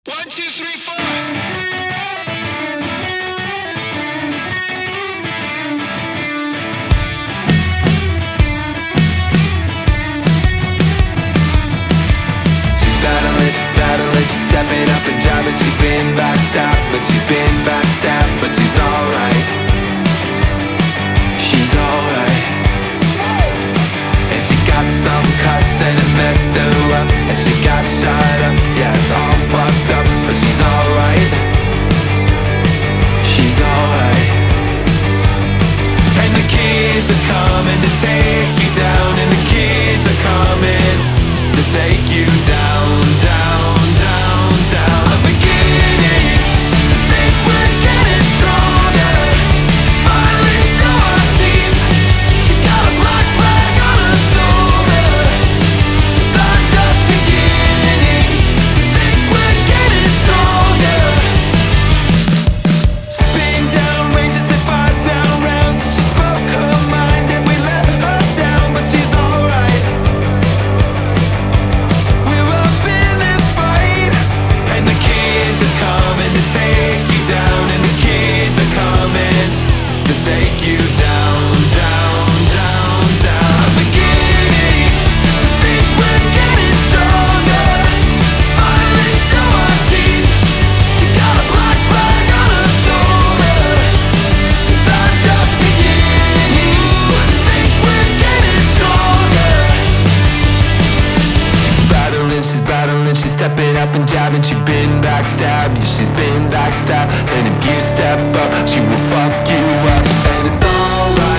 One, two, three, four. She's battling, she's stepping up and jabbing. She's been backstabbed, but she's been backstabbed, but she's alright. She's alright. And she got some cuts and it messed her up, and she got shot up. Yeah, it's all fucked up, but she's alright. She's alright. And the kids are coming to take you down, and the kids are coming to take you down, down, down, down. I'm beginning to think we're getting stronger. Finally show our teeth. She's got a black flag on her shoulder. Since I'm just beginning to think we're getting stronger. Spin down ranges, they fire down rounds. She spoke her mind and we let her down, but she's alright. We're up in this fight, and the kids are coming to take you down, and the kids are coming to take you down, down, down, down. I'm beginning to think we're getting stronger. Finally show our teeth. She's got a black flag on her shoulder. Since I'm just beginning to think we're getting stronger. She's battling, she's stepping up and jabbing. She's been backstabbed, yeah, she's been backstabbed. And if you step up, she will fuck you up. And it's alright.